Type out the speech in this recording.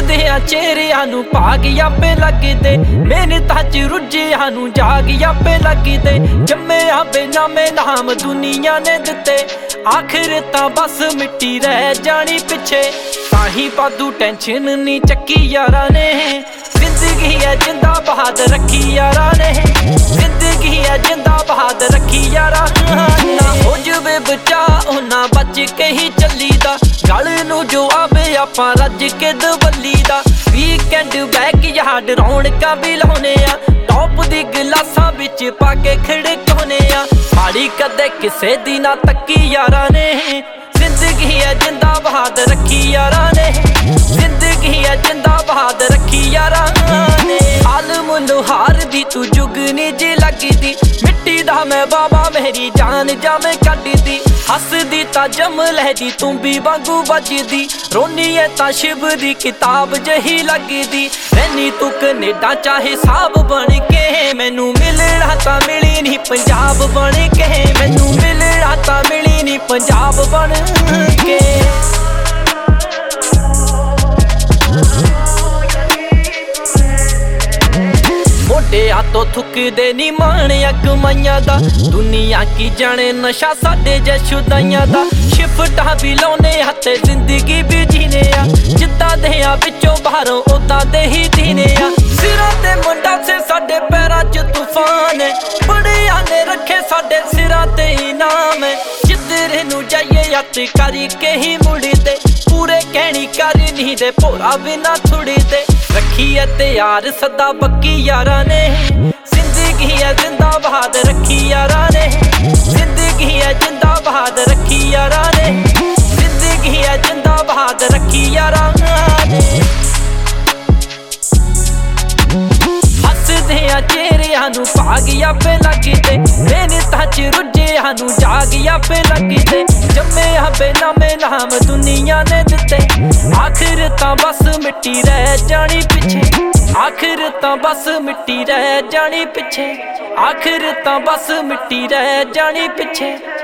ਹੱਸਦਿਆਂ ਚਿਹਰਿਆਂ ਨੂੰ ਭਾਗ ਆਪੇ ਲੱਗਦੇ, ਮਿਹਨਤਾਂ 'ਚ ਰੁੱਝਿਆਂ ਨੂੰ ਜਾਗ ਆਪੇ ਲੱਗਦੇ। ਜੰਮਿਆ ਬੇਨਾਮੇ ਨਾਮ ਦੁਨੀਆ ਨੇ ਦਿੱਤੇ, ਆਖਿਰ ਤਾਂ ਬਸ ਮਿੱਟੀ ਰਹਿ ਜਾਣੀ ਪਿੱਛੇ। ਤਾਹੀਂ ਵਾਧੂ ਟੈਨਸ਼ਨ ਨਹੀਂ ਚੱਕੀ ਯਾਰਾਂ ਨੇ, ਜ਼ਿੰਦਗੀ ਹੈ ਜਿੰਦਾਬਾਦ ਰੱਖੀ ਯਾਰਾਂ ਨੇ, ਜ਼ਿੰਦਗੀ ਹੈ ਜਿੰਦਾਬਾਦ ਰੱਖੀ ਯਾਰਾਂ ਨਾ। ਹੋ ਜਵੇ ਬਚਾ ਉਹਨਾਂ ਬਚ ਕੇ ਹੀ ਚੱਲੀਦਾ, ਗਲ ਨੂੰ ਜੋ ਆਵੇ ਆਪਾਂ ਰੱਜ ਕੇ ਦਵੱਲੀ ਦਾ। ਵੀਕਐਂਡ ਬੈਕ ਯਾਰਡ ਰੌਣਕਾਂ ਵੀ ਲਾਉਣੇ ਆ, ਟੌਪ ਦੀ ਗਲਾਸਾਂ ਵਿੱਚ ਪਾ ਕੇ ਖੜਕਾਉਣੇ ਆ। ਮਾੜੀ ਕਦੇ ਕਿਸੇ ਦੀ ਨਾ ਤੱਕੀ ਯਾਰਾਂ ਨੇ, ਜ਼ਿੰਦਗੀ ਹੈ ਜਿੰਦਾਬਾਦ ਰੱਖੀ ਯਾਰਾਂ ਨੇ, ਜ਼ਿੰਦਗੀ ਹੈ ਜਿੰਦਾਬਾਦ ਰੱਖੀ ਯਾਰਾਂ ਨੇ। ਆਲਮ ਲੋਹਾਰ ਦੀ ਤੂੰ ਜੁਗਨੀ ਜੀ ਲੱਗਦੀ, ਮਿੱਟੀ ਦਾ ਮੈਂ ਬਾਬਾ ਮੇਰੀ ਜਾਨ ਜਾਵੇਂ ਕੱਢਦੀ। ਹੱਸਦੀ ਤਾਂ ਜਮ ਲਹਿਦੀ ਤੂੰ ਵੀ ਵਾਂਗੂ ਵੱਜਦੀ, ਰੋਨੀਏ ਤਾਂ ਸ਼ਿਵ ਦੀ ਕਿਤਾਬ ਜਹੀ ਲੱਗਦੀ। ਰਹਿਨੀ ਤੂੰ ਕਨੇਡਾ ਚਾਹੇ ਸਾਬ ਬਣ ਕੇ, ਮੈਨੂੰ ਮਿਲਣਾ ਤਾਂ ਮਿਲੀ ਨਹੀਂ ਪੰਜਾਬ ਬਣ ਕੇ, ਮੈਨੂੰ ਮਿਲਣਾ ਤਾਂ ਮਿਲੀ ਨਹੀਂ ਪੰਜਾਬ ਬਣ ਕੇ। ਮੋਢਿਆਂ ਤੋਂ ਥੁੱਕਦੇ ਨੀ ਮਾਣਿਆ ਕਮਾਈਆਂ ਦਾ, ਦੁਨੀਆ ਕੀ ਜਾਣੇ ਨਸ਼ਾ ਸਾਡੇ ਜਸ਼ੁਦਾਈਆਂ ਦਾ। ਸ਼ਿਫਟਾਂ ਵੀ ਲਾਉਨੇ ਹੱਥੇ ਜ਼ਿੰਦਗੀ ਵੀ ਜੀਨੇ ਆ, ਜਿੱਦਾਂ ਦੇ ਆ ਵਿੱਚੋਂ ਬਾਹਰੋਂ ਉਦਾਂ ਦੇ ਹੀ ਦੀਨੇ ਆ। ਸਿਰਾਂ ਤੇ ਮੁੰਡਾ ਸੇ ਸਾਡੇ ਪੈਰਾਂ 'ਚ ਤੂਫਾਨ ਹੈ, ਬੜਿਆਂ ਨੇ ਰੱਖੇ ਸਾਡੇ ਸਿਰਾਂ ਤੇ ਇਨਾਮ ਹੈ। ਜਿੱਧਰ ਨੂੰ ਜਾਈਏ ਹੱਥ ਕਰਕੇ ਹੀ ਮੁੜਦੇ, ਪੂਰੇ ਕਹਿਣੀ ਕਰ ਨਹੀਂ ਦੇ ਭੋਰਾ ਬਿਨਾ ਥੁੜਦੇ। ਰੱਖੀ ਐ ਤੇ ਯਾਰ ਸਦਾ ਪੱਕੀ ਯਾਰਾਂ ਨੇ, ਜ਼ਿੰਦਗੀ ਹੈ ਜਿੰਦਾਬਾਦ ਰੱਖੀ ਯਾਰਾਂ ਨੇ, ਜ਼ਿੰਦਗੀ ਹੈ ਜਿੰਦਾਬਾਦ ਰੱਖੀ ਯਾਰਾਂ ਨੇ, ਜ਼ਿੰਦਗੀ ਹੈ ਜਿੰਦਾਬਾਦ ਰੱਖੀ ਯਾਰਾਂ ਨੇ। ਹੱਸਦਿਆਂ ਚਿਹਰਿਆਂ ਨੂੰ ਭਾਗ ਆਪੇ ਲੱਗਦੇ, ਮਿਹਨਤਾਂ 'ਚ ਰੁੱਝਿਆਂ ਨੂੰ ਜਾਗ ਆਪੇ ਲੱਗਦੇ। ਜੰਮਿਆ ਬੇਨਾਮੇ ਨਾਮ ਦੁਨੀਆ ਨੇ ਦਿੱਤੇ, ਆਖਿਰ ਤਾਂ ਬਸ ਮਿੱਟੀ ਰਹਿ ਜਾਣੀ ਪਿੱਛੇ, ਆਖਿਰ ਤਾਂ ਬਸ ਮਿੱਟੀ ਰਹਿ ਜਾਣੀ ਪਿੱਛੇ, ਆਖਿਰ ਤਾਂ ਬਸ ਮਿੱਟੀ ਰਹਿ ਜਾਣੀ ਪਿੱਛੇ।